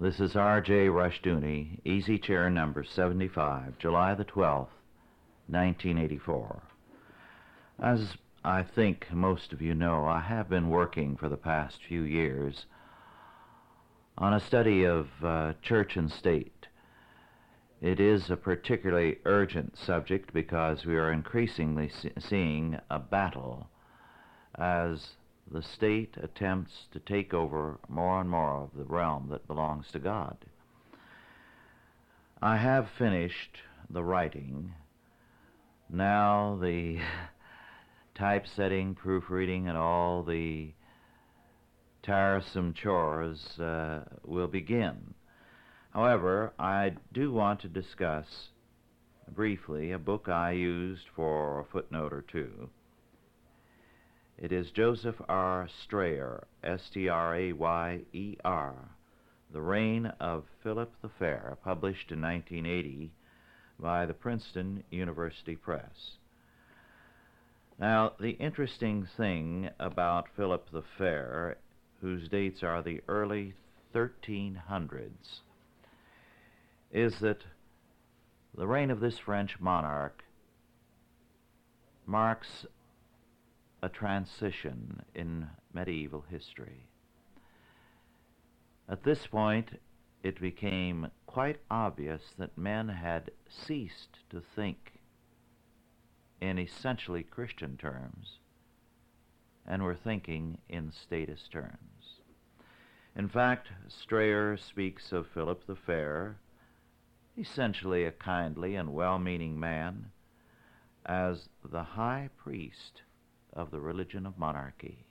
This is R.J. Rushdoony, Easy Chair number 75, July the 12th, 1984. As I think most of you know, I have been working for the past few years on a study of church and state. It is a particularly urgent subject because we are increasingly seeing a battle as the state attempts to take over more and more of the realm that belongs to God. I have finished the writing. Now the typesetting, proofreading, and all the tiresome chores will begin. However, I do want to discuss briefly a book I used for a footnote or two. It is Joseph R. Strayer, S-T-R-A-Y-E-R, The Reign of Philip the Fair, published in 1980 by the Princeton University Press. Now, the interesting thing about Philip the Fair, whose dates are the early 1300s, is that the reign of this French monarch marks a transition in medieval history. At this point, it became quite obvious that men had ceased to think in essentially Christian terms and were thinking in statist terms. In fact, Strayer speaks of Philip the Fair, essentially a kindly and well-meaning man, as the high priest of the religion of monarchy.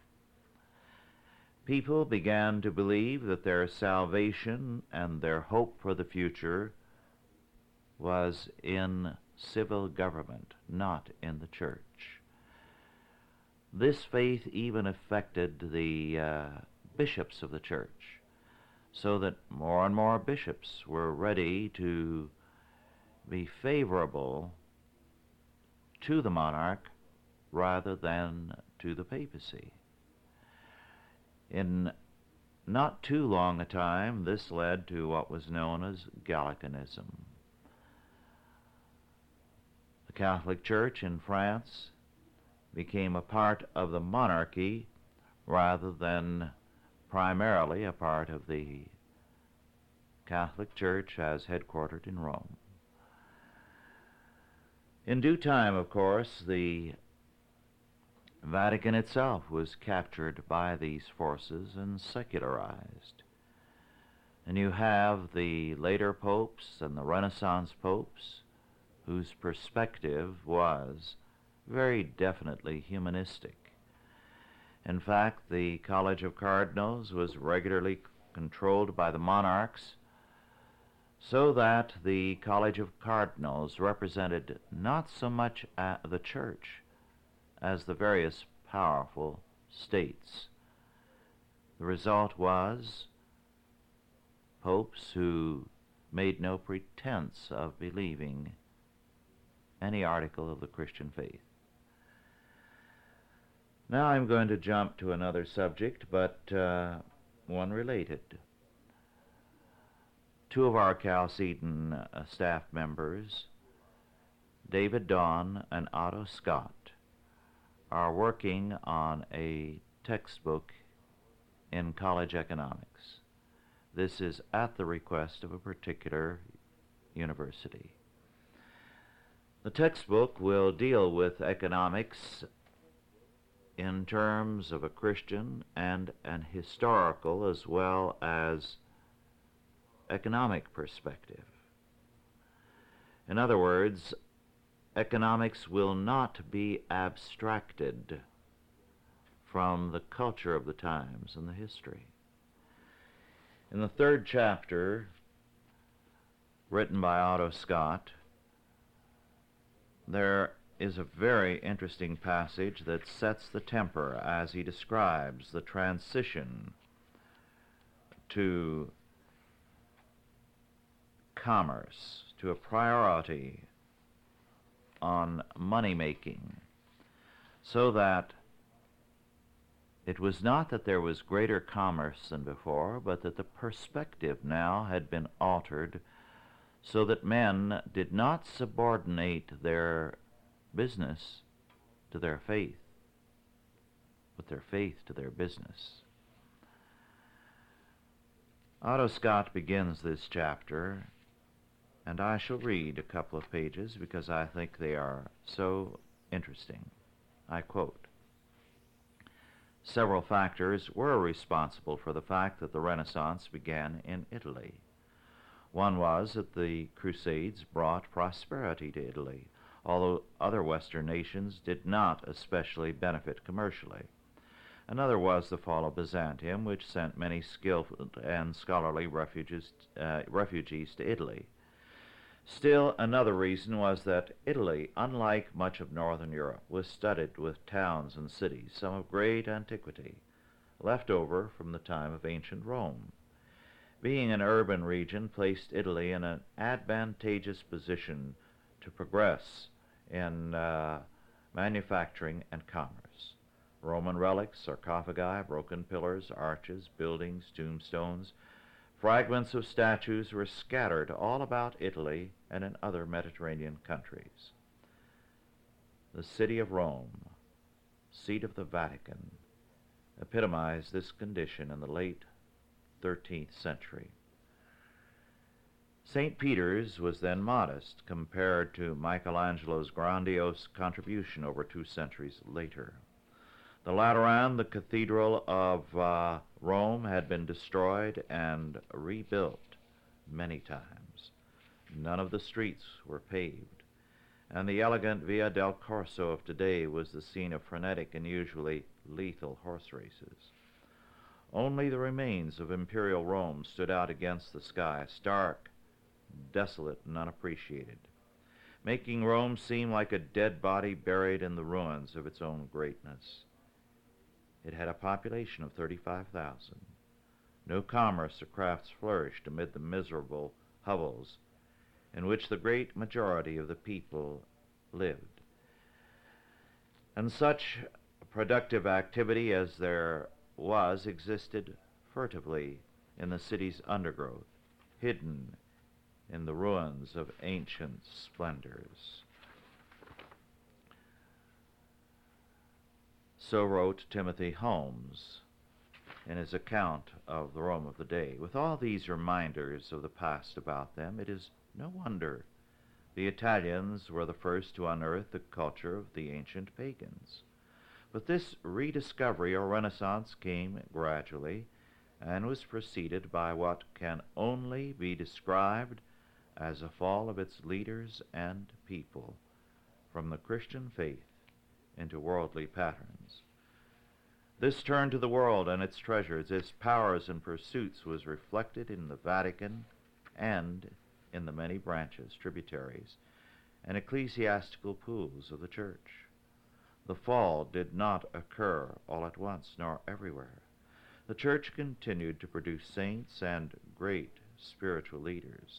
People began to believe that their salvation and their hope for the future was in civil government, not in the church. This faith even affected the bishops of the church, so that more and more bishops were ready to be favorable to the monarch rather than to the papacy. In not too long a time, this led to what was known as Gallicanism. The Catholic Church in France became a part of the monarchy rather than primarily a part of the Catholic Church as headquartered in Rome. In due time, of course, the Vatican itself was captured by these forces and secularized. And you have the later popes and the Renaissance popes whose perspective was very definitely humanistic. In fact, the College of Cardinals was regularly controlled by the monarchs, so that the College of Cardinals represented not so much the church as the various powerful states. The result was popes who made no pretense of believing any article of the Christian faith. Now I'm going to jump to another subject, but one related. Two of our Chalcedon staff members, David Dawn and Otto Scott, are working on a textbook in college economics. This is at the request of a particular university. The textbook will deal with economics in terms of a Christian and an historical as well as economic perspective. In other words, economics will not be abstracted from the culture of the times and the history. In the third chapter, written by Otto Scott, there is a very interesting passage that sets the temper as he describes the transition to commerce, to a priority on money-making, so that It was not that there was greater commerce than before, but that the perspective now had been altered so that men did not subordinate their business to their faith, but their faith to their business. Otto Scott begins this chapter, and I shall read a couple of pages because I think they are so interesting. I quote, "Several factors were responsible for the fact that the Renaissance began in Italy. One was that the Crusades brought prosperity to Italy, although other Western nations did not especially benefit commercially. Another was the fall of Byzantium, which sent many skilled and scholarly refugees to Italy. Still another reason was that Italy, unlike much of northern Europe, was studded with towns and cities, some of great antiquity, left over from the time of ancient Rome. Being an urban region placed Italy in an advantageous position to progress in manufacturing and commerce. Roman relics, sarcophagi, broken pillars, arches, buildings, tombstones, fragments of statues were scattered all about Italy and in other Mediterranean countries. The city of Rome, seat of the Vatican, epitomized this condition in the late 13th century. St. Peter's was then modest compared to Michelangelo's grandiose contribution over 2 centuries later. The Lateran, the cathedral of Rome, had been destroyed and rebuilt many times. None of the streets were paved, and the elegant Via del Corso of today was the scene of frenetic and usually lethal horse races. Only the remains of imperial Rome stood out against the sky, stark, desolate, and unappreciated, making Rome seem like a dead body buried in the ruins of its own greatness. It had a population of 35,000. No commerce or crafts flourished amid the miserable hovels in which the great majority of the people lived. And such productive activity as there was existed furtively in the city's undergrowth, hidden in the ruins of ancient splendors." So wrote Timothy Holmes in his account of the Rome of the day. With all these reminders of the past about them, it is no wonder the Italians were the first to unearth the culture of the ancient pagans. But this rediscovery or Renaissance came gradually and was preceded by what can only be described as a fall of its leaders and people from the Christian faith into worldly patterns. This turn to the world and its treasures, its powers and pursuits, was reflected in the Vatican and in the many branches, tributaries, and ecclesiastical pools of the Church. The fall did not occur all at once, nor everywhere. The Church continued to produce saints and great spiritual leaders.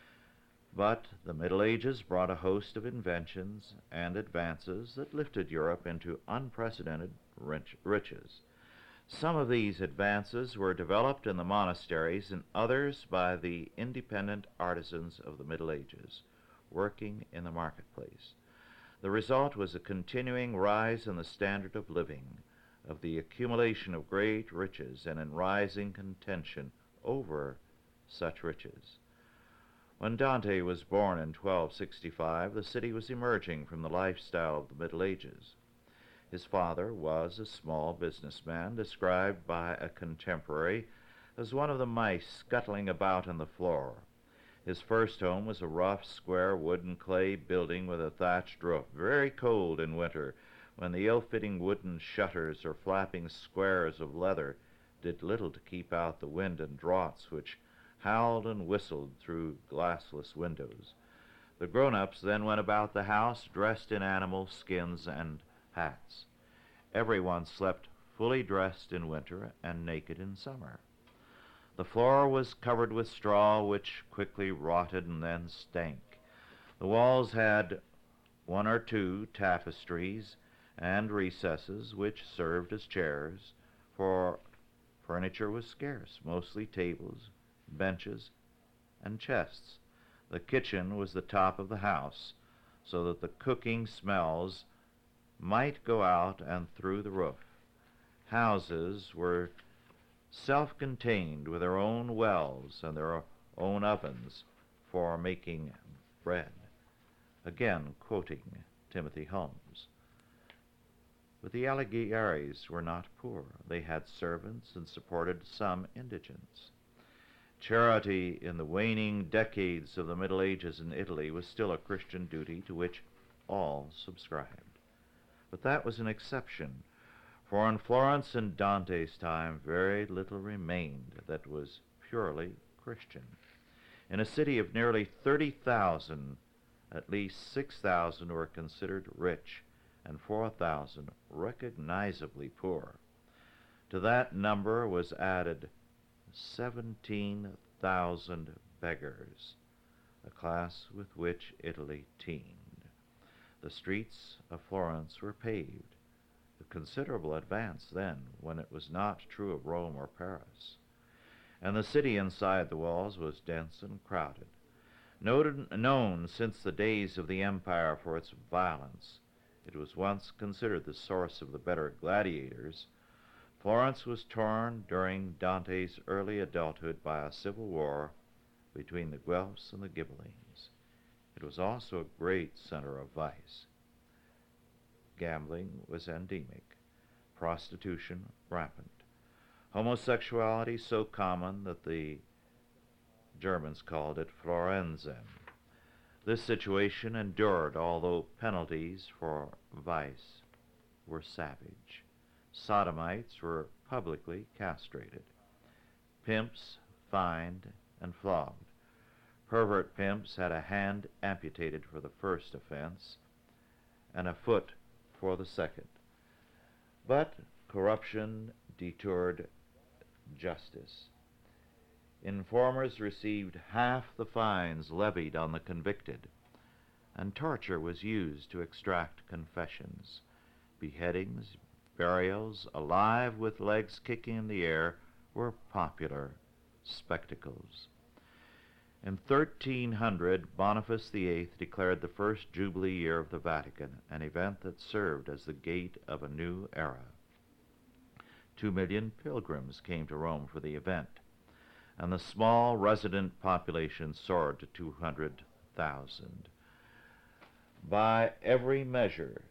But the Middle Ages brought a host of inventions and advances that lifted Europe into unprecedented riches. Some of these advances were developed in the monasteries and others by the independent artisans of the Middle Ages, working in the marketplace. The result was a continuing rise in the standard of living, of the accumulation of great riches, and in rising contention over such riches. When Dante was born in 1265, the city was emerging from the lifestyle of the Middle Ages. His father was a small businessman, described by a contemporary as one of the mice scuttling about on the floor. His first home was a rough, square wooden clay building with a thatched roof, very cold in winter, when the ill-fitting wooden shutters or flapping squares of leather did little to keep out the wind and draughts which howled and whistled through glassless windows. The grown-ups then went about the house dressed in animal skins and hats. Everyone slept fully dressed in winter and naked in summer. The floor was covered with straw, which quickly rotted and then stank. The walls had 1 or 2 tapestries and recesses, which served as chairs, for furniture was scarce, mostly tables, benches, and chests. The kitchen was the top of the house, so that the cooking smells might go out and through the roof. Houses were self-contained with their own wells and their own ovens for making bread. Again, quoting Timothy Holmes. But the Alighieri's were not poor. They had servants and supported some indigents. Charity in the waning decades of the Middle Ages in Italy was still a Christian duty to which all subscribed. But that was an exception, for in Florence in Dante's time very little remained that was purely Christian. In a city of nearly 30,000, at least 6,000 were considered rich and 4,000 recognizably poor. To that number was added 17,000 beggars, a class with which Italy teemed. The streets of Florence were paved, a considerable advance then, when it was not true of Rome or Paris. And the city inside the walls was dense and crowded. Known since the days of the Empire for its violence, it was once considered the source of the better gladiators. Florence was torn during Dante's early adulthood by a civil war between the Guelphs and the Ghibellines. It was also a great center of vice. Gambling was endemic, prostitution rampant, homosexuality so common that the Germans called it Florenzen. This situation endured, although penalties for vice were savage. Sodomites were publicly castrated, pimps fined and flogged. Pervert pimps had a hand amputated for the first offense and a foot for the second. But corruption detoured justice. Informers received half the fines levied on the convicted, and torture was used to extract confessions. Beheadings, burials, alive with legs kicking in the air, were popular spectacles. In 1300, Boniface VIII declared the first Jubilee year of the Vatican, an event that served as the gate of a new era. 2 million pilgrims came to Rome for the event, and the small resident population soared to 200,000. By every measure,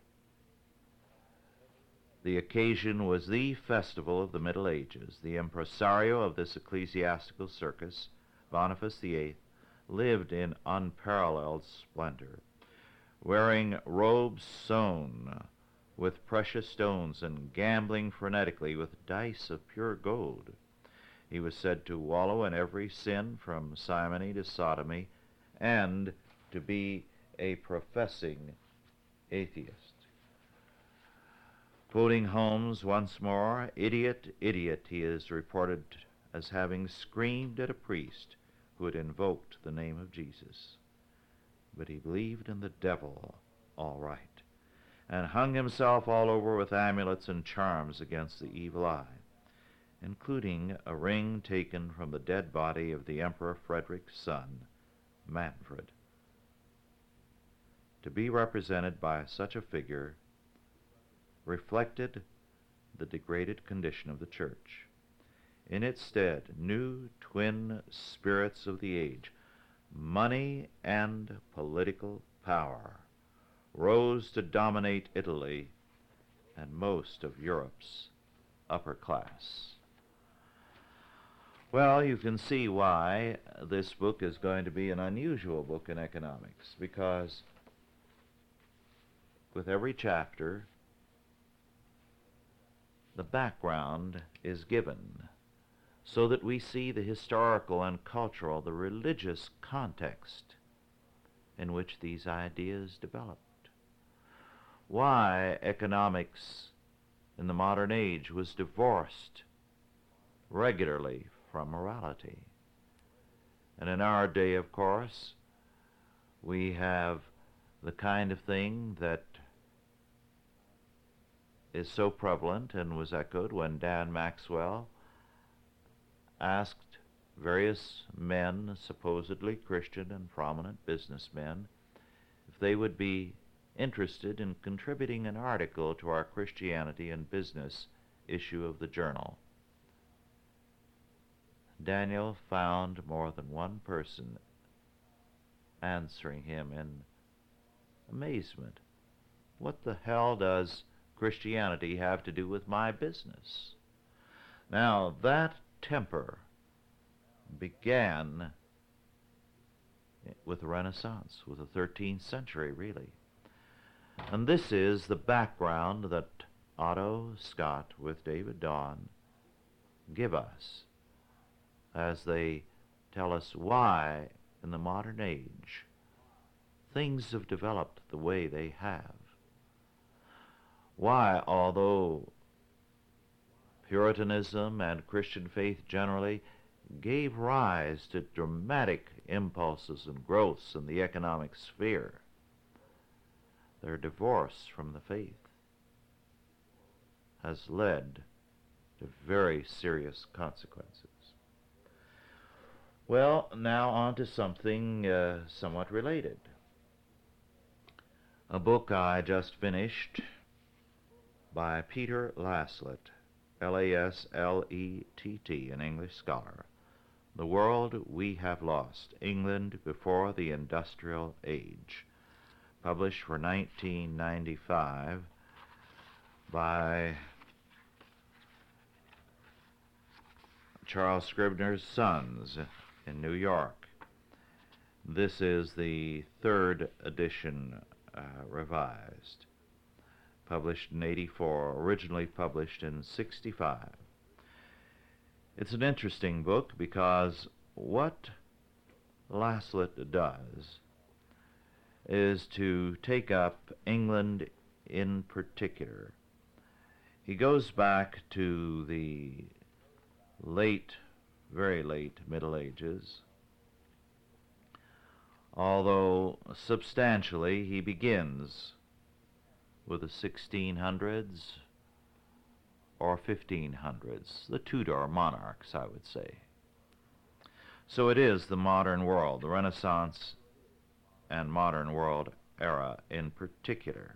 the occasion was the festival of the Middle Ages. The impresario of this ecclesiastical circus, Boniface VIII, lived in unparalleled splendor, wearing robes sewn with precious stones and gambling frenetically with dice of pure gold. He was said to wallow in every sin from simony to sodomy, and to be a professing atheist. Quoting Holmes once more, "Idiot, idiot," he is reported as having screamed at a priest who had invoked the name of Jesus. But he believed in the devil all right, and hung himself all over with amulets and charms against the evil eye, including a ring taken from the dead body of the Emperor Frederick's son, Manfred. To be represented by such a figure reflected the degraded condition of the Church. In its stead, new twin spirits of the age, money and political power, rose to dominate Italy and most of Europe's upper class. Well, you can see why this book is going to be an unusual book in economics, because with every chapter, the background is given so that we see the historical and cultural, the religious context in which these ideas developed. Why economics in the modern age was divorced regularly from morality. And in our day, of course, we have the kind of thing that is so prevalent and was echoed when Dan Maxwell asked various men, supposedly Christian and prominent businessmen, if they would be interested in contributing an article to our Christianity and Business issue of the journal. Daniel found more than one person answering him in amazement. What the hell does Christianity have to do with my business? Now, that temper began with the Renaissance, with the 13th century, really. And this is the background that Otto Scott with David Don give us as they tell us why, in the modern age, things have developed the way they have. Why, although Puritanism and Christian faith generally gave rise to dramatic impulses and growths in the economic sphere, their divorce from the faith has led to very serious consequences. Well, now on to something somewhat related. A book I just finished by Peter Laslett, L-A-S-L-E-T-T, an English scholar. The World We Have Lost, England Before the Industrial Age, published for 1995 by Charles Scribner's Sons in New York. This is the third edition revised, published in '84, originally published in '65. It's an interesting book because what Laslett does is to take up England in particular. He goes back to the late, very late Middle Ages, although substantially he begins with the 1600s or 1500s, the Tudor monarchs, I would say. So it is the modern world, the Renaissance and modern world era in particular.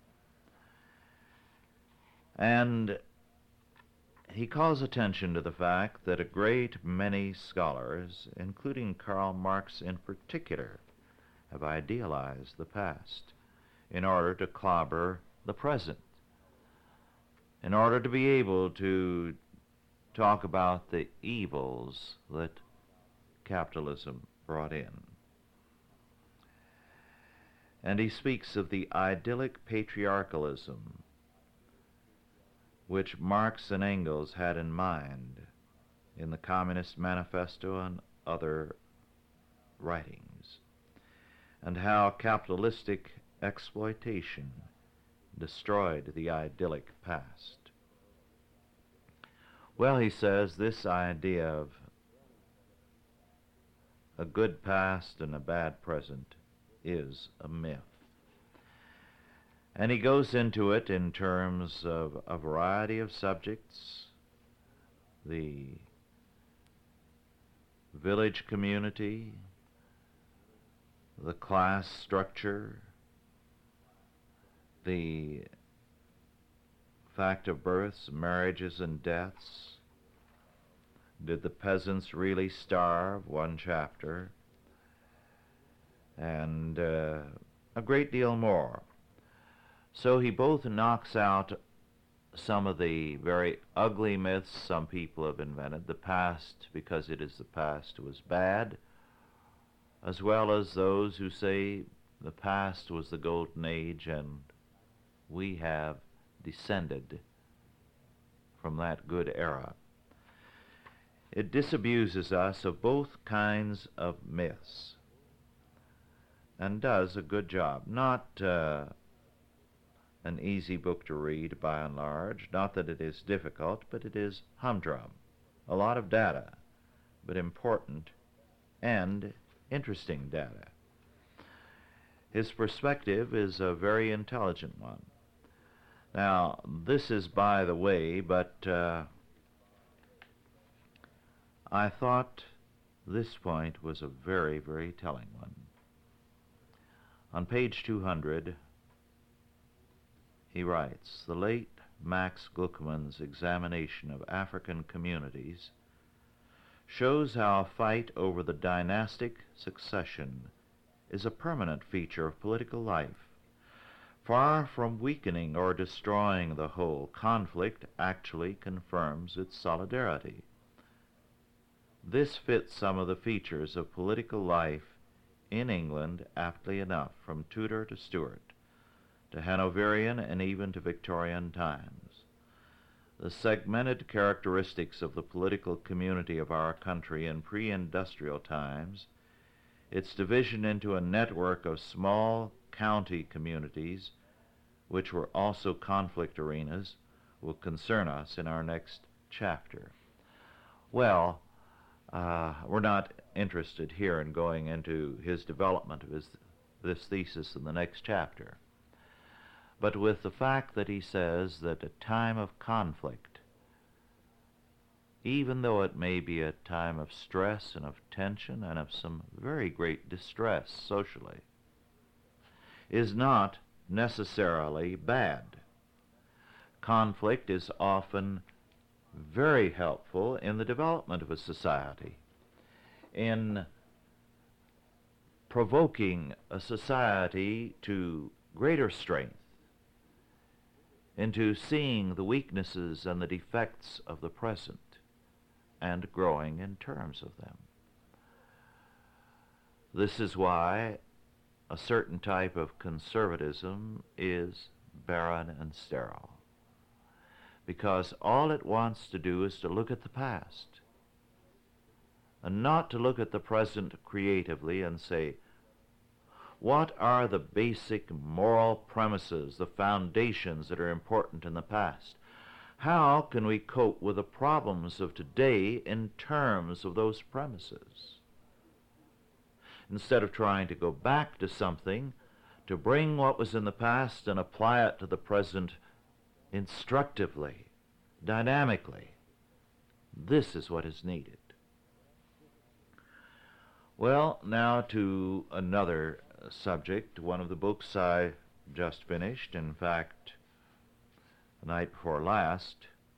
And he calls attention to the fact that a great many scholars, including Karl Marx in particular, have idealized the past in order to clobber the present, in order to be able to talk about the evils that capitalism brought in. And he speaks of the idyllic patriarchalism which Marx and Engels had in mind in the Communist Manifesto and other writings, and how capitalistic exploitation destroyed the idyllic past. Well, he says this idea of a good past and a bad present is a myth. And he goes into it in terms of a variety of subjects: the village community, the class structure, the fact of births, marriages, and deaths. Did the peasants really starve? One chapter. And a great deal more. So he both knocks out some of the very ugly myths some people have invented. The past, because it is the past, was bad, as well as those who say the past was the golden age and we have descended from that good era. It disabuses us of both kinds of myths and does a good job. Not an easy book to read by and large, not that it is difficult, but it is humdrum. A lot of data, but important and interesting data. His perspective is a very intelligent one. Now, this is by the way, but I thought this point was a very, very telling one. On page 200, he writes, "The late Max Gluckman's examination of African communities shows how a fight over the dynastic succession is a permanent feature of political life. Far from weakening or destroying the whole, conflict actually confirms its solidarity. This fits some of the features of political life in England aptly enough, from Tudor to Stuart, to Hanoverian and even to Victorian times. The segmented characteristics of the political community of our country in pre-industrial times, its division into a network of small county communities, which were also conflict arenas, will concern us in our next chapter." Well, we're not interested here in going into his development of this thesis in the next chapter. But with the fact that he says that a time of conflict, even though it may be a time of stress and of tension and of some very great distress socially, is not necessarily bad. Conflict is often very helpful in the development of a society, in provoking a society to greater strength, into seeing the weaknesses and the defects of the present and growing in terms of them. This is why a certain type of conservatism is barren and sterile, because all it wants to do is to look at the past and not to look at the present creatively and say, what are the basic moral premises, the foundations that are important in the past? How can we cope with the problems of today in terms of those premises? Instead of trying to go back to something, to bring what was in the past and apply it to the present instructively, dynamically. This is what is needed. Well, now to another subject. One of the books I just finished, in fact, the night before last,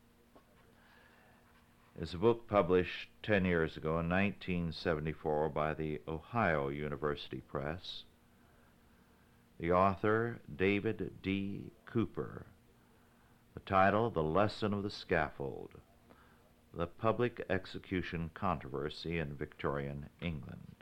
is a book published 10 years ago in 1974 by the Ohio University Press. The author, David D. Cooper. The title, The Lesson of the Scaffold, The Public Execution Controversy in Victorian England.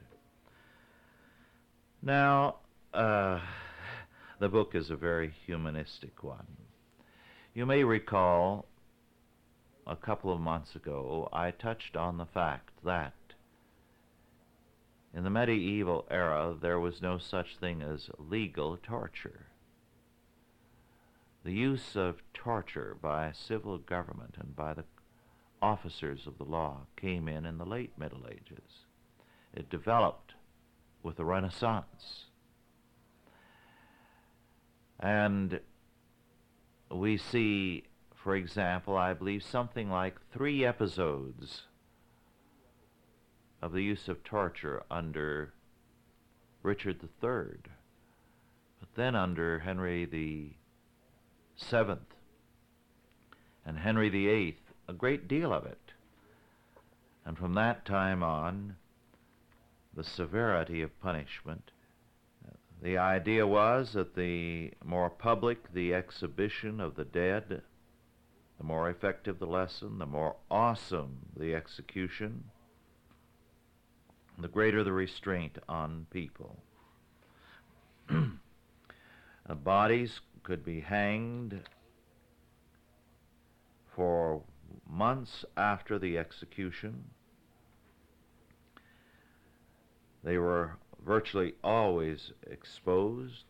Now, the book is a very humanistic one. You may recall a couple of months ago I touched on the fact that in the medieval era there was no such thing as legal torture. The use of torture by civil government and by the officers of the law came in the late Middle Ages. It developed with the Renaissance. And we see, for example, I believe something like 3 episodes of the use of torture under Richard III, but then under Henry VII and Henry VIII, a great deal of it. And from that time on, the severity of punishment. The idea was that the more public the exhibition of the dead, the more effective the lesson, the more awesome the execution, the greater the restraint on people. Bodies could be hanged for months after the execution. They were virtually always exposed.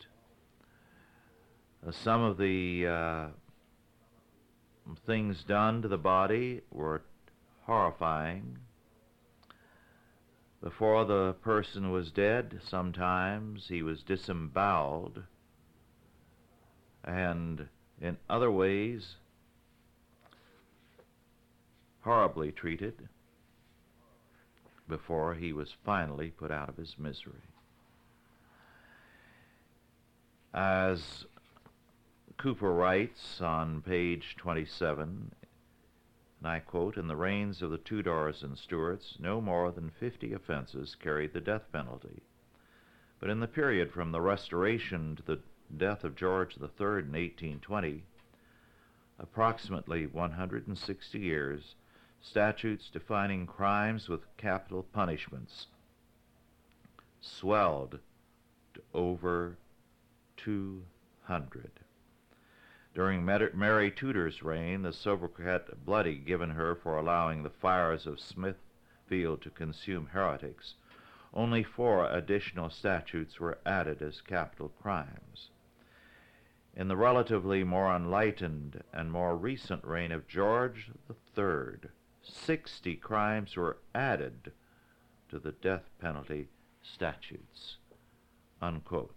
Some of the things done to the body were horrifying. Before the person was dead, sometimes he was disemboweled and in other ways horribly treated before he was finally put out of his misery. As Cooper writes on page 27, and I quote, "In the reigns of the Tudors and Stuarts, no more than 50 offenses carried the death penalty. But in the period from the Restoration to the death of George III in 1820, approximately 160 years, statutes defining crimes with capital punishments swelled to over 200. During Mary Tudor's reign, the sobriquet Bloody given her for allowing the fires of Smithfield to consume heretics, only 4 additional statutes were added as capital crimes. In the relatively more enlightened and more recent reign of George III, 60 crimes were added to the death penalty statutes," unquote.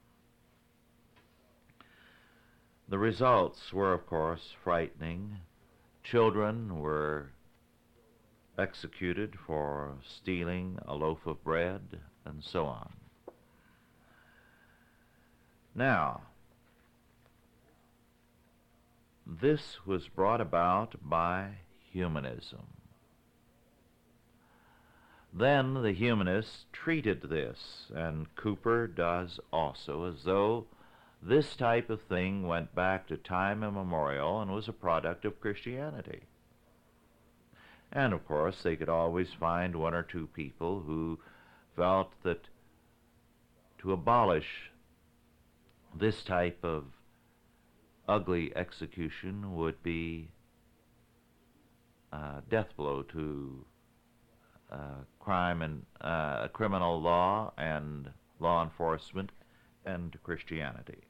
The results were, of course, frightening. Children were executed for stealing a loaf of bread, and so on. Now, this was brought about by humanism. Then the humanists treated this, and Cooper does also, as though this type of thing went back to time immemorial and was a product of Christianity. And of course, they could always find 1 or 2 people who felt that to abolish this type of ugly execution would be a death blow to crime and criminal law and law enforcement and Christianity.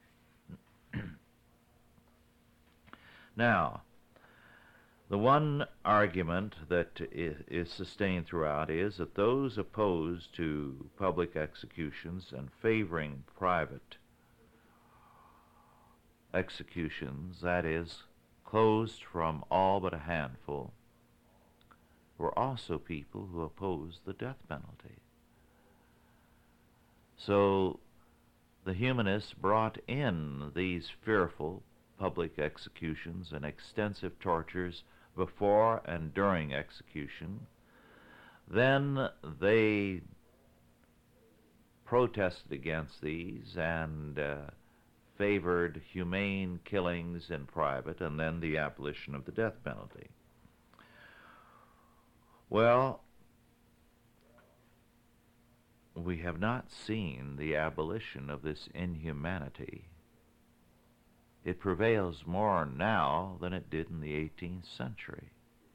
Now, the one argument that is sustained throughout is that those opposed to public executions and favoring private executions, that is, closed from all but a handful, were also people who opposed the death penalty. So the humanists brought in these fearful public executions and extensive tortures before and during execution. Then they protested against these and favored humane killings in private, and then the abolition of the death penalty. Well, we have not seen the abolition of this inhumanity. It prevails more now than it did in the 18th century.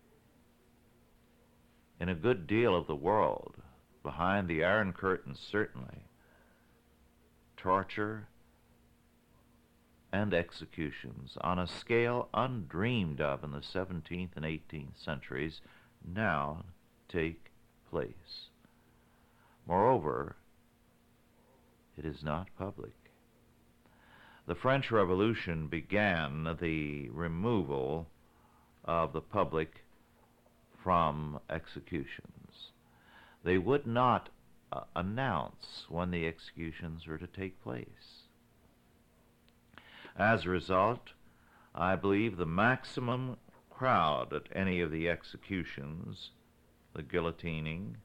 In a good deal of the world, behind the Iron Curtain certainly, torture and executions on a scale undreamed of in the 17th and 18th centuries now take place. Moreover, it is not public. The French Revolution began the removal of the public from executions. They would not announce when the executions were to take place. As a result, I believe the maximum crowd at any of the executions, the guillotining,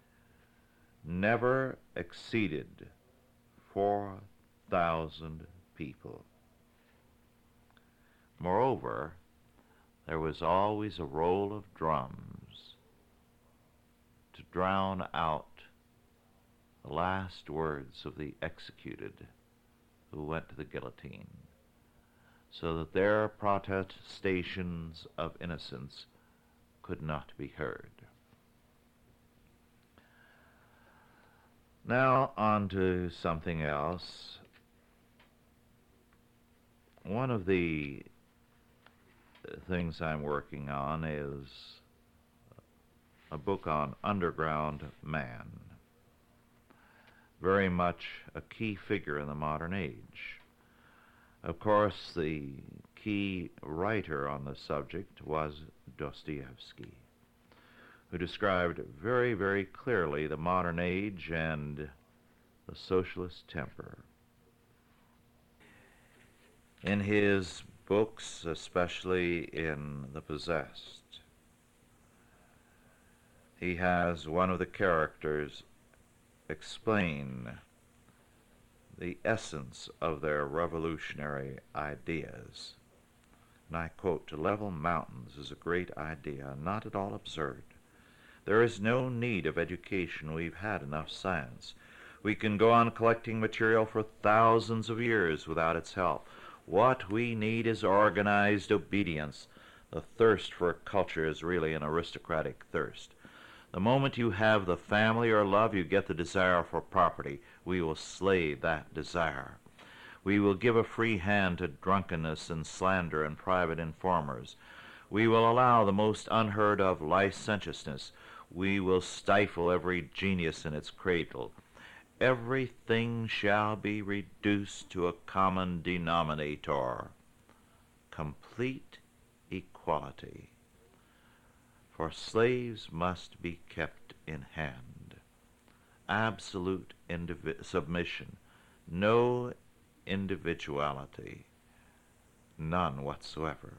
never exceeded 4,000 people. Moreover, there was always a roll of drums to drown out the last words of the executed who went to the guillotine, so that their protestations of innocence could not be heard. Now on to something else. One of the things I'm working on is a book on underground man, very much a key figure in the modern age. Of course, the key writer on the subject was Dostoevsky, who described very, very clearly the modern age and the socialist temper. In his books, especially in The Possessed, he has one of the characters explain the essence of their revolutionary ideas. And I quote, "To level mountains is a great idea, not at all absurd. There is no need of education. We've had enough science. We can go on collecting material for thousands of years without its help. What we need is organized obedience. The thirst for culture is really an aristocratic thirst. The moment you have the family or love, you get the desire for property. We will slay that desire. We will give a free hand to drunkenness and slander and private informers. We will allow the most unheard of licentiousness. We will stifle every genius in its cradle. Everything shall be reduced to a common denominator. Complete equality. For slaves must be kept in hand. Absolute submission. No individuality. None whatsoever.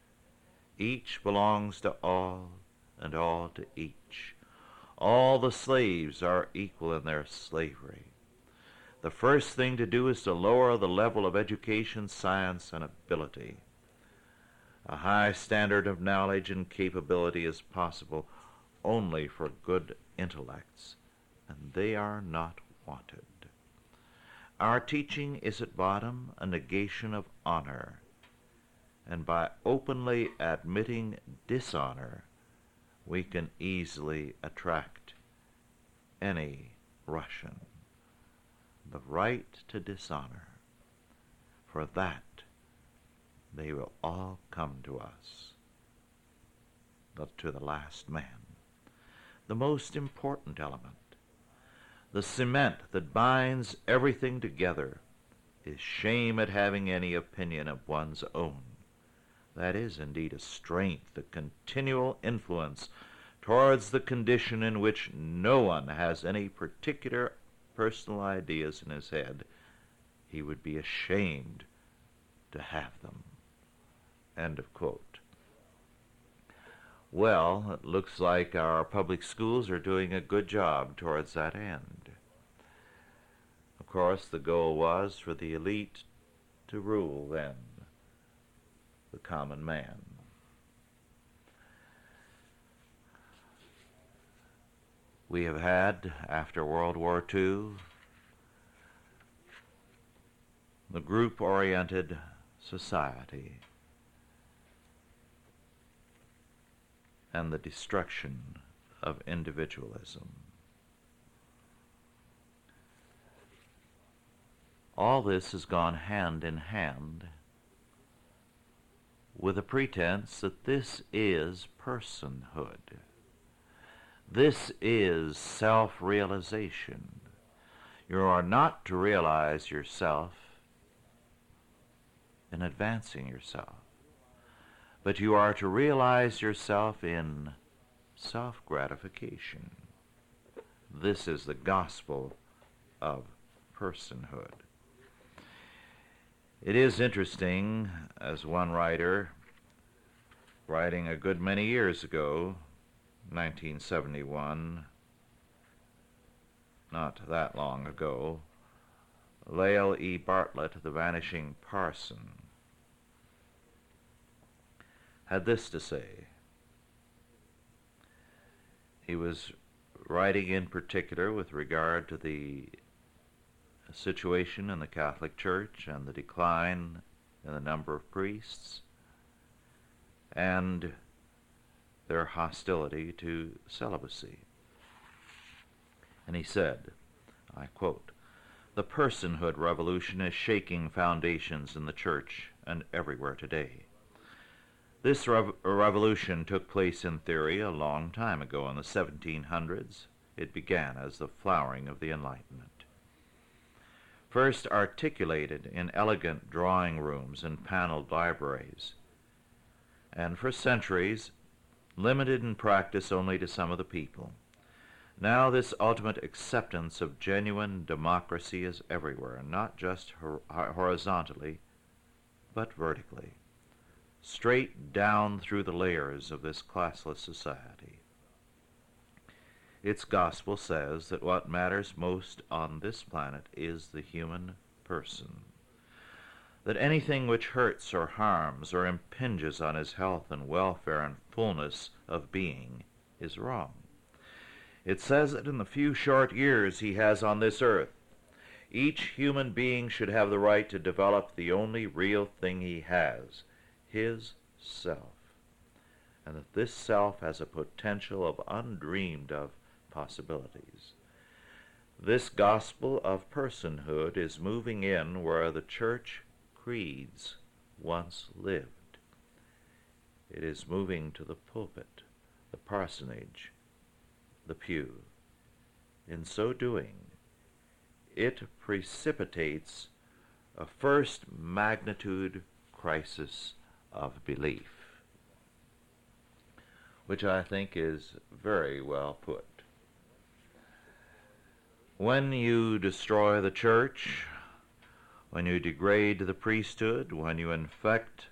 Each belongs to all, and all to each. All the slaves are equal in their slavery. The first thing to do is to lower the level of education, science, and ability. A high standard of knowledge and capability is possible only for good intellects, and they are not wanted. Our teaching is at bottom a negation of honor, and by openly admitting dishonor, we can easily attract any Russian. The right to dishonor, for that they will all come to us, but to the last man. The most important element, the cement that binds everything together, is shame at having any opinion of one's own. That is indeed a strength, a continual influence towards the condition in which no one has any particular personal ideas in his head. He would be ashamed to have them." End of quote. Well, it looks like our public schools are doing a good job towards that end. Of course, the goal was for the elite to rule then the common man. We have had, after World War II, the group-oriented society and the destruction of individualism. All this has gone hand in hand with a pretense that this is personhood. This is self-realization. You are not to realize yourself in advancing yourself, but you are to realize yourself in self-gratification. This is the gospel of personhood. It is interesting, as one writer, writing a good many years ago, 1971, not that long ago, Lael E. Bartlett, The Vanishing Parson, had this to say. He was writing in particular with regard to the situation in the Catholic Church and the decline in the number of priests and their hostility to celibacy. And he said, I quote, "The personhood revolution is shaking foundations in the Church and everywhere today. This revolution took place in theory a long time ago in the 1700s. It began as the flowering of the Enlightenment. first articulated in elegant drawing rooms and paneled libraries, and for centuries limited in practice only to some of the people. Now this ultimate acceptance of genuine democracy is everywhere, not just horizontally, but vertically, straight down through the layers of this classless society. Its gospel says that what matters most on this planet is the human person, that anything which hurts or harms or impinges on his health and welfare and fullness of being is wrong. It says that in the few short years he has on this earth, each human being should have the right to develop the only real thing he has, his self, and that this self has a potential of undreamed of possibilities. This gospel of personhood is moving in where the church creeds once lived. It is moving to the pulpit, the parsonage, the pew. In so doing, it precipitates a first magnitude crisis of belief, which I think is very well put. When you destroy the church, when you degrade the priesthood, when you infect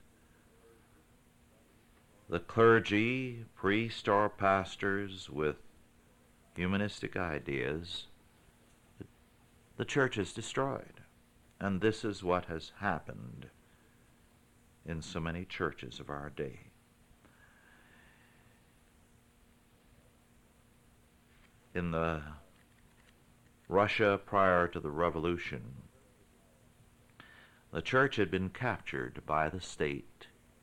the clergy, priest or pastors, with humanistic ideas, the church is destroyed. And this is what has happened in so many churches of our day. In the Russia prior to the revolution, the church had been captured by the state,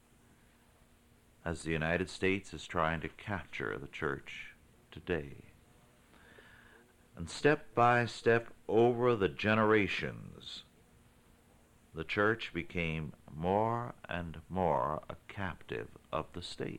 as the United States is trying to capture the church today. And step by step over the generations, the church became more and more a captive of the state.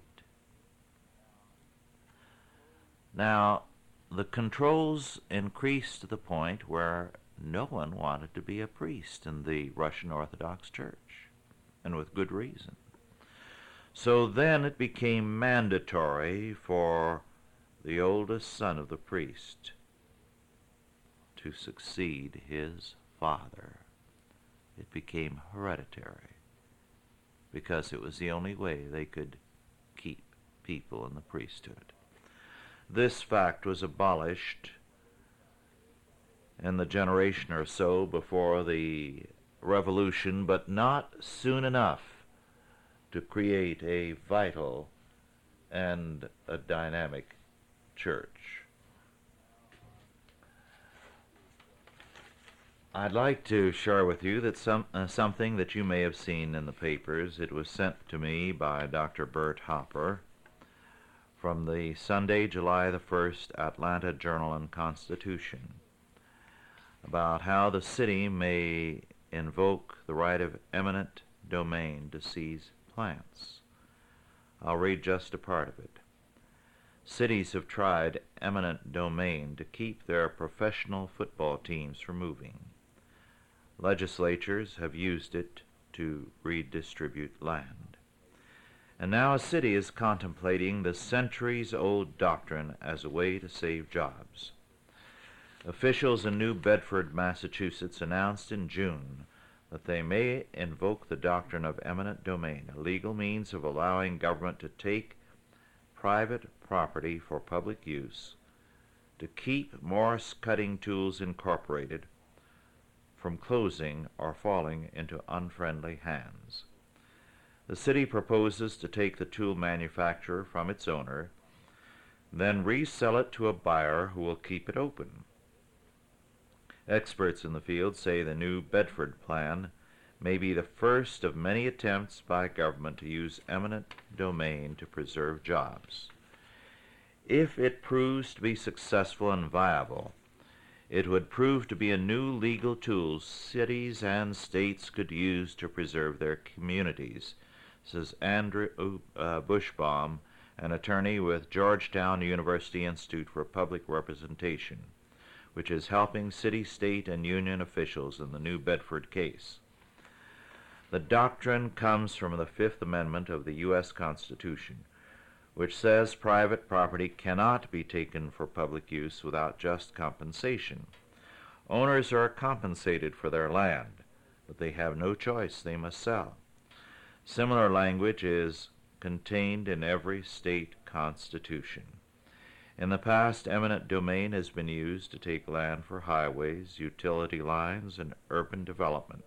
Now, the controls increased to the point where no one wanted to be a priest in the Russian Orthodox Church, and with good reason. So then it became mandatory for the oldest son of the priest to succeed his father. It became hereditary because it was the only way they could keep people in the priesthood. This fact was abolished in the generation or so before the revolution, but not soon enough to create a vital and a dynamic church. I'd like to share with you that something that you may have seen in the papers. It was sent to me by Dr. Bert Hopper from the Sunday, July the 1st, Atlanta Journal and Constitution, about how the city may invoke the right of eminent domain to seize plants. I'll read just a part of it. Cities have tried eminent domain to keep their professional football teams from moving. Legislatures have used it to redistribute land. And now a city is contemplating the centuries-old doctrine as a way to save jobs. Officials in New Bedford, Massachusetts, announced in June that they may invoke the doctrine of eminent domain, a legal means of allowing government to take private property for public use, to keep Morse Cutting Tools Incorporated from closing or falling into unfriendly hands. The city proposes to take the tool manufacturer from its owner, then resell it to a buyer who will keep it open. Experts in the field say the New Bedford plan may be the first of many attempts by government to use eminent domain to preserve jobs. If it proves to be successful and viable, it would prove to be a new legal tool cities and states could use to preserve their communities, says Andrew Bushbaum, an attorney with Georgetown University Institute for Public Representation, which is helping city, state, and union officials in the New Bedford case. The doctrine comes from the Fifth Amendment of the U.S. Constitution, which says private property cannot be taken for public use without just compensation. Owners are compensated for their land, but they have no choice, they must sell. Similar language is contained in every state constitution. In the past, eminent domain has been used to take land for highways, utility lines, and urban development.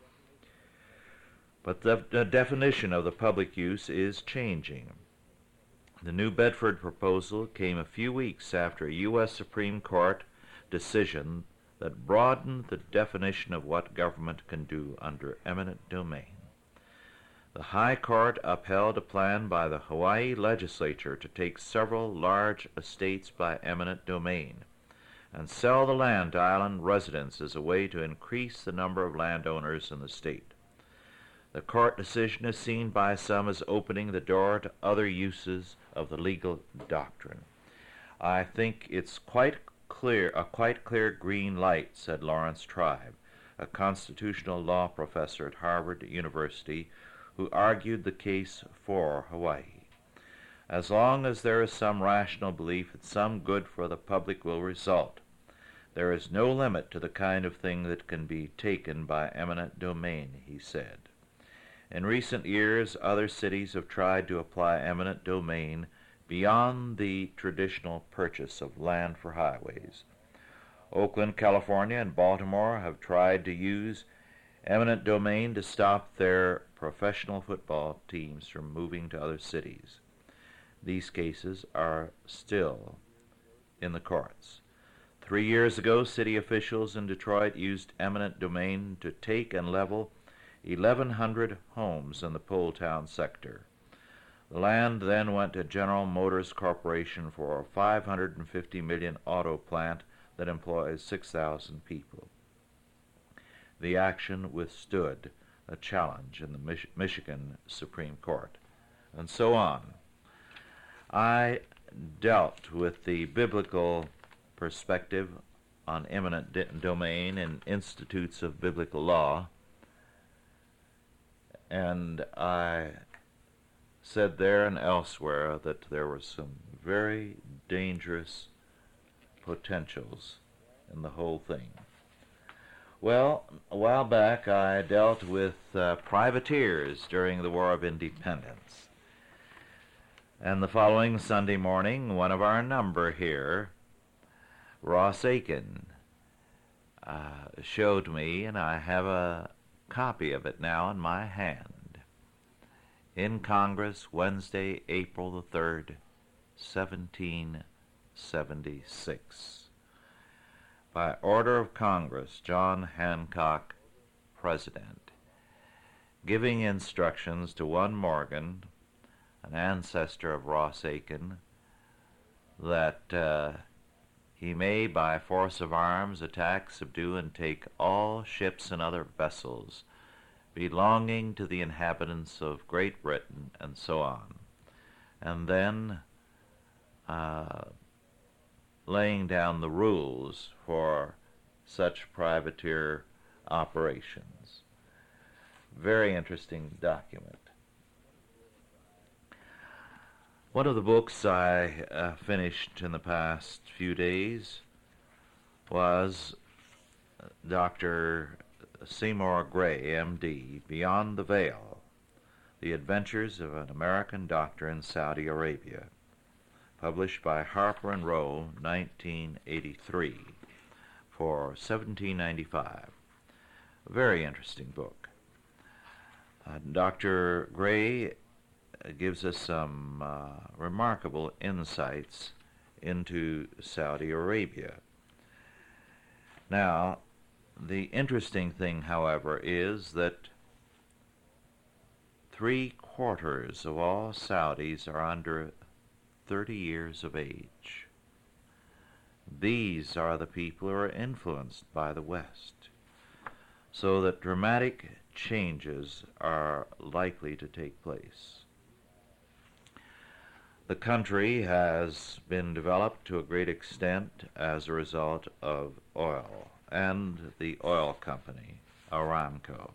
But the definition of the public use is changing. The New Bedford proposal came a few weeks after a U.S. Supreme Court decision that broadened the definition of what government can do under eminent domain. The High Court upheld a plan by the Hawaii legislature to take several large estates by eminent domain and sell the land to island residents as a way to increase the number of landowners in the state. The court decision is seen by some as opening the door to other uses of the legal doctrine. I think it's a quite clear green light, said Lawrence Tribe, a constitutional law professor at Harvard University, who argued the case for Hawaii. As long as there is some rational belief that some good for the public will result, there is no limit to the kind of thing that can be taken by eminent domain, he said. In recent years, other cities have tried to apply eminent domain beyond the traditional purchase of land for highways. Oakland, California, and Baltimore have tried to use eminent domain to stop their professional football teams from moving to other cities. These cases are still in the courts. 3 years ago, city officials in Detroit used eminent domain to take and level 1,100 homes in the Poletown sector. The land then went to General Motors Corporation for a $550 million auto plant that employs 6,000 people. The action withstood a challenge in the Michigan Supreme Court, and so on. I dealt with the biblical perspective on eminent domain in Institutes of Biblical Law, and I said there and elsewhere that there were some very dangerous potentials in the whole thing. Well, a while back I dealt with privateers during the War of Independence. And the following Sunday morning, one of our number here, Ross Aiken, showed me, and I have a copy of it now in my hand. In Congress, Wednesday, April the 3rd, 1776. By order of Congress, John Hancock, President, giving instructions to one Morgan, an ancestor of Ross Aiken, that he may by force of arms attack, subdue, and take all ships and other vessels belonging to the inhabitants of Great Britain, and so on. And then laying down the rules for such privateer operations. Very interesting document. One of the books I finished in the past few days was Dr. Seymour Gray, M.D., Beyond the Veil, The Adventures of an American Doctor in Saudi Arabia, published by Harper and Row, 1983, for $17.95. A very interesting book. Dr. Gray gives us some remarkable insights into Saudi Arabia. Now, the interesting thing, however, is that 3/4 of all Saudis are under 30 years of age. These are the people who are influenced by the West, so that dramatic changes are likely to take place. The country has been developed to a great extent as a result of oil and the oil company, Aramco.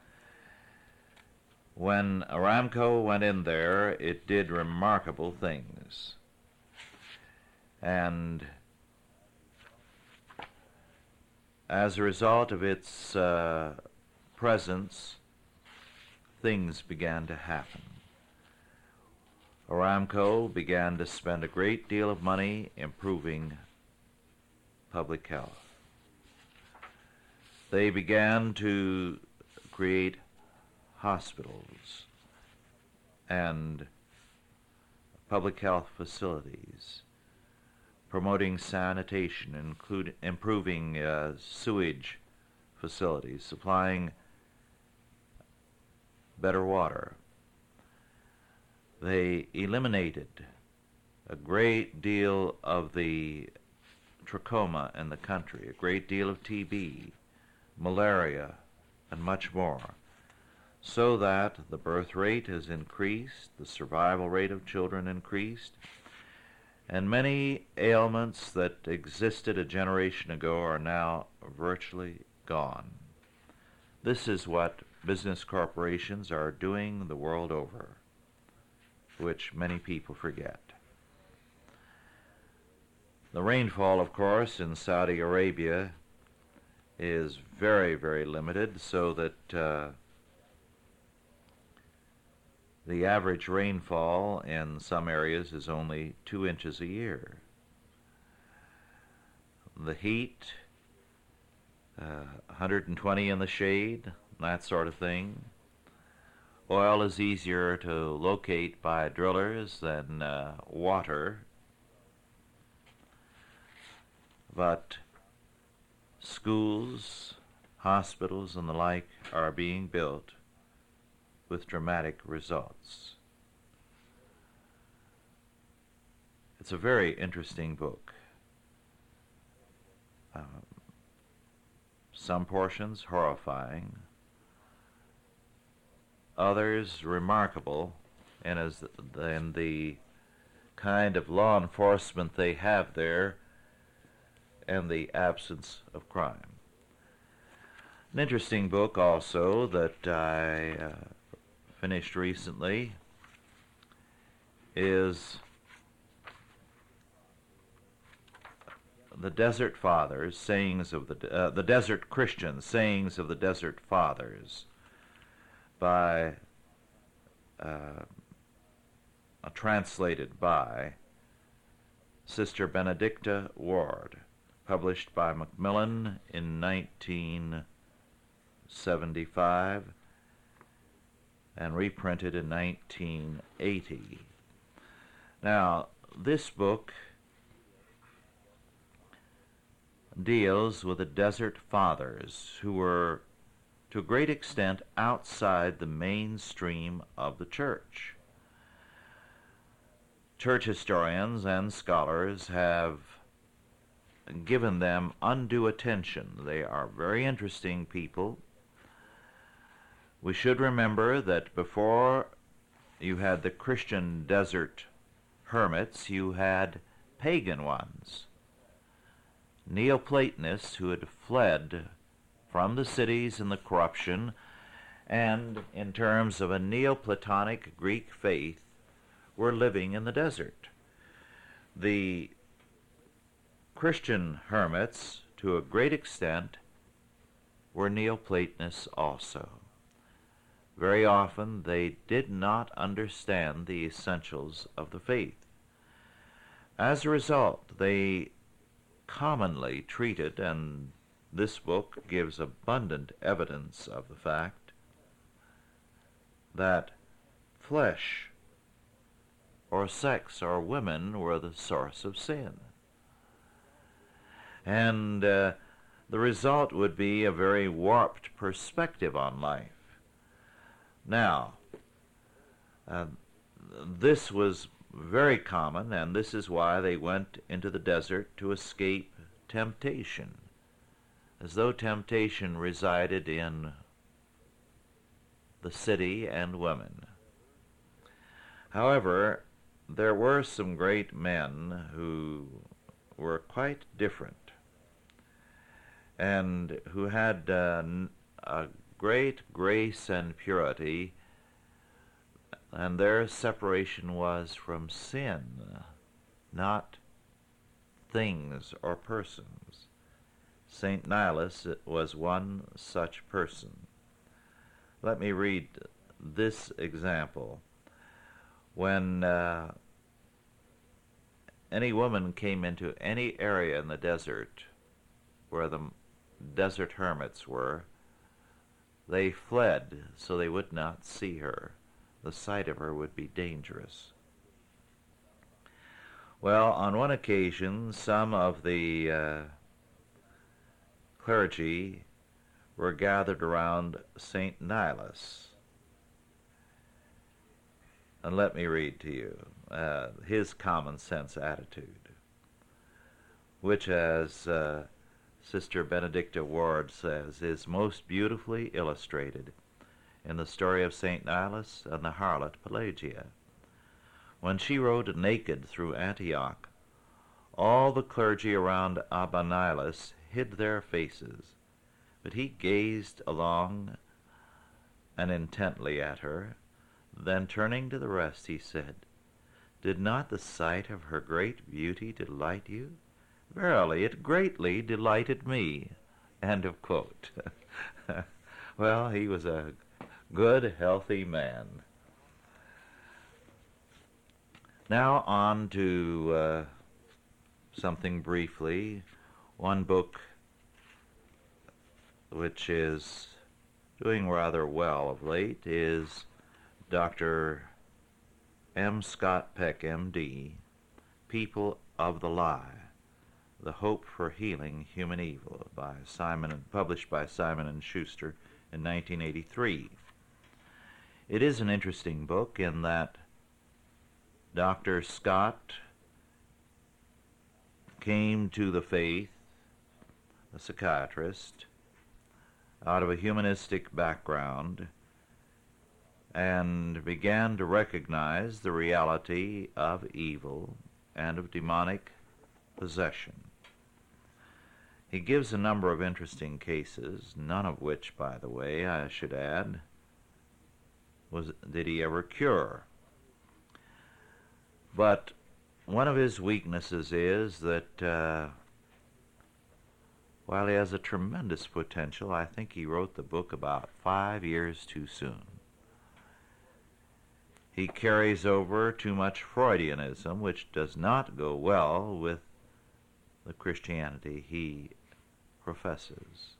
When Aramco went in there, it did remarkable things. And as a result of its presence, things began to happen. Aramco began to spend a great deal of money improving public health. They began to create hospitals and public health facilities, promoting sanitation, improving sewage facilities, supplying better water. They eliminated a great deal of the trachoma in the country, a great deal of TB, malaria, and much more, so that the birth rate has increased, the survival rate of children increased, and many ailments that existed a generation ago are now virtually gone. This is what business corporations are doing the world over, which many people forget. The rainfall, of course, in Saudi Arabia is very, very limited, so that the average rainfall in some areas is only 2 inches a year. The heat, 120 in the shade, that sort of thing. Oil is easier to locate by drillers than water, but schools, hospitals, and the like are being built with dramatic results. It's a very interesting book. Some portions horrifying, others remarkable, and in the kind of law enforcement they have there and the absence of crime. An interesting book also that I finished recently is The Desert Fathers, Sayings of the Desert Christians, Sayings of the Desert Fathers, by translated by Sister Benedicta Ward, published by Macmillan in 1975 and reprinted in 1980. Now, this book deals with the Desert Fathers, who were to a great extent outside the mainstream of the church. Church historians and scholars have given them undue attention. They are very interesting people. We should remember that before you had the Christian desert hermits, you had pagan ones, Neoplatonists who had fled from the cities and the corruption, and in terms of a Neoplatonic Greek faith, were living in the desert. The Christian hermits, to a great extent, were Neoplatonists also. Very often they did not understand the essentials of the faith. As a result, they commonly treated, and this book gives abundant evidence of the fact, that flesh or sex or women were the source of sin. And the result would be a very warped perspective on life. Now, this was very common, and this is why they went into the desert to escape temptation, as though temptation resided in the city and women. However, there were some great men who were quite different. and who had a great grace and purity, and their separation was from sin, not things or persons. St. Nilus was one such person. Let me read this example. When any woman came into any area in the desert where the desert hermits were, they fled so they would not see her. The sight of her would be dangerous. Well, on one occasion, some of the clergy were gathered around St. Nilus. And let me read to you his common sense attitude, which, as Sister Benedicta Ward says, is most beautifully illustrated in the story of St. Nilus and the harlot Pelagia. When she rode naked through Antioch, all the clergy around Abba Nilus hid their faces, but he gazed long and intently at her. Then turning to the rest, he said, "Did not the sight of her great beauty delight you? Verily, it greatly delighted me." End of quote. Well, he was a good, healthy man. Now on to something briefly. One book which is doing rather well of late is Dr. M. Scott Peck, M.D., People of the Lie, The Hope for Healing Human Evil, published by Simon & Schuster in 1983. It is an interesting book in that Dr. Scott came to the faith, a psychiatrist, out of a humanistic background, and began to recognize the reality of evil and of demonic possession. He gives a number of interesting cases, none of which, by the way, I should add, did he ever cure. But one of his weaknesses is that while he has a tremendous potential, I think he wrote the book about 5 years too soon. He carries over too much Freudianism, which does not go well with the Christianity he professes.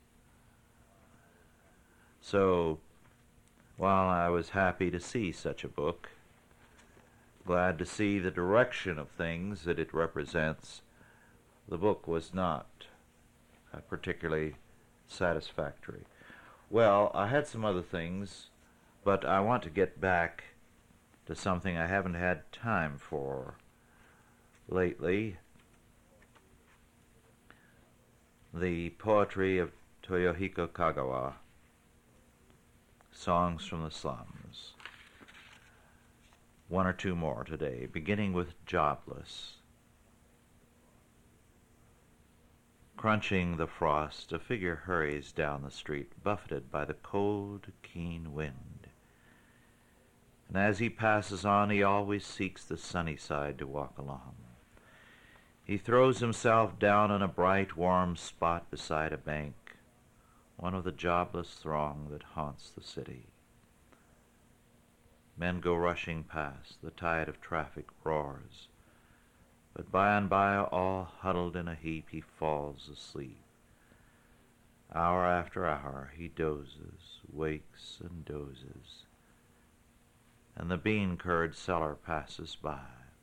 So, while I was happy to see such a book, glad to see the direction of things that it represents, the book was not particularly satisfactory. Well, I had some other things, but I want to get back to something I haven't had time for lately. The poetry of Toyohiko Kagawa, Songs from the Slums. One or two more today, beginning with Jobless. Crunching the frost, a figure hurries down the street, buffeted by the cold, keen wind. And as he passes on, he always seeks the sunny side to walk along. He throws himself down on a bright, warm spot beside a bank, one of the jobless throng that haunts the city. Men go rushing past, the tide of traffic roars, but by and by, all huddled in a heap, he falls asleep. Hour after hour he dozes, wakes and dozes, and the bean-curd seller passes by.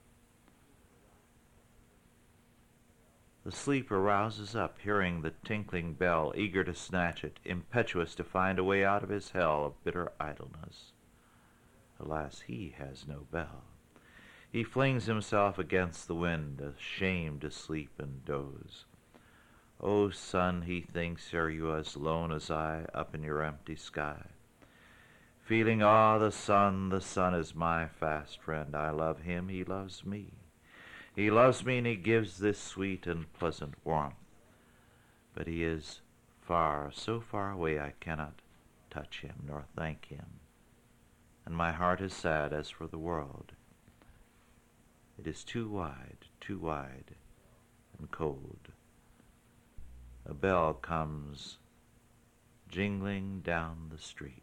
The sleeper rouses up, hearing the tinkling bell, eager to snatch it, impetuous to find a way out of his hell of bitter idleness. Alas, he has no bell. He flings himself against the wind, ashamed to sleep and doze. "O sun," he thinks, "are you as lone as I, up in your empty sky? Feeling, the sun is my fast friend. I love him, he loves me. He loves me, and he gives this sweet and pleasant warmth. But he is far, so far away I cannot touch him nor thank him, and my heart is sad as for the world. It is too wide and cold. A bell comes jingling down the street,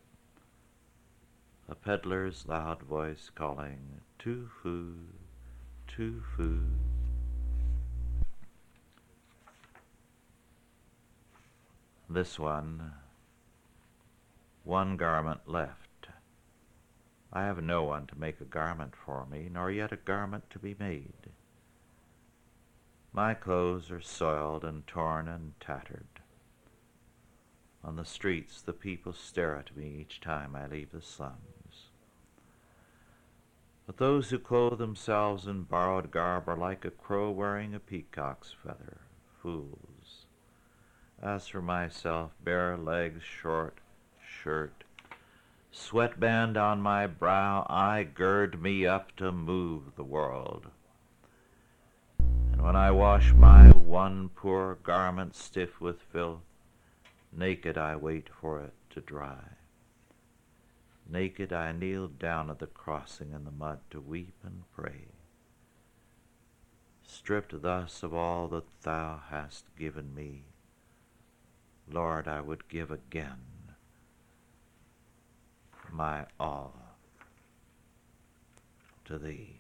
a peddler's loud voice calling, "Too-foo, too-foo." This one garment left. I have no one to make a garment for me, nor yet a garment to be made. My clothes are soiled and torn and tattered. On the streets the people stare at me each time I leave the slums. But those who clothe themselves in borrowed garb are like a crow wearing a peacock's feather, fools. As for myself, bare legs, short shirt, sweatband on my brow, I gird me up to move the world. And when I wash my one poor garment stiff with filth, naked I wait for it to dry. Naked I kneel down at the crossing in the mud to weep and pray. Stripped thus of all that thou hast given me, Lord, I would give again my all to thee.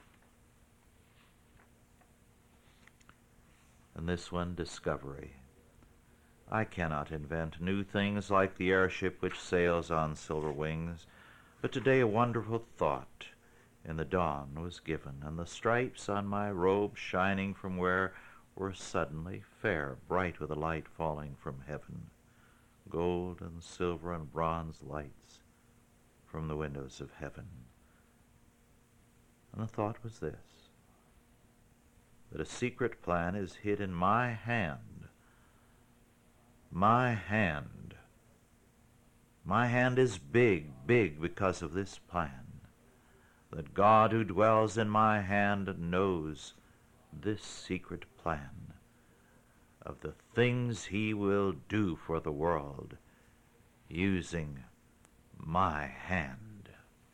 And this one, discovery. I cannot invent new things like the airship which sails on silver wings, but today a wonderful thought in the dawn was given, and the stripes on my robe shining from where were suddenly fair, bright with a light falling from heaven, gold and silver and bronze lights from the windows of heaven. And the thought was this, that a secret plan is hid in my hand. My hand is big because of this plan, that God who dwells in my hand knows this secret plan of the things he will do for the world using my hand.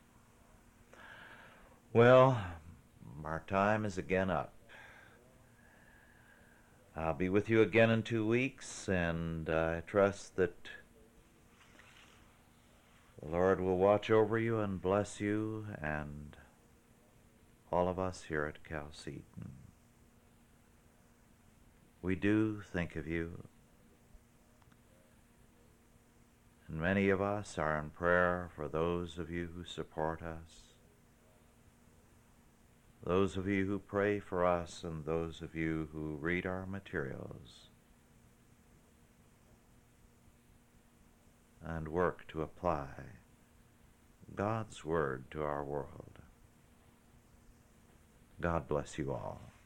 Well, our time is again up. I'll be with you again in 2 weeks, and I trust that the Lord will watch over you and bless you and all of us here at Chalcedon. We do think of you, and many of us are in prayer for those of you who support us, those of you who pray for us, and those of you who read our materials and work to apply God's Word to our world. God bless you all.